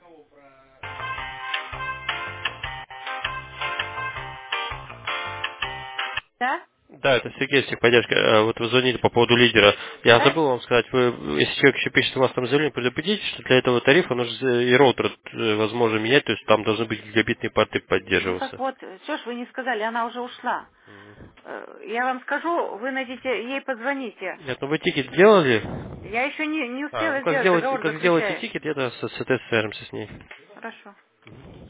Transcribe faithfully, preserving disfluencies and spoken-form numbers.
Да? Да, это Сергей, техподдержка. Э, Вот вы звонили по поводу лидера. Я Да? забыл вам сказать, вы, если человек еще пишет у вас там заявление, предупредите, что для этого тарифа нужно и роутер э, возможно менять, то есть там должны быть гигабитные порты Ну так поддерживаться. вот, что ж вы не сказали, она уже ушла. Мгм. Э, Я вам скажу, вы найдите, ей позвоните. Нет, ну вы тикет сделали? Я еще не, не А, ну успела как сделать, сделаете, договор как сделаете заключаю. тикет, я тогда с, с этой свяжемся с ней. Хорошо.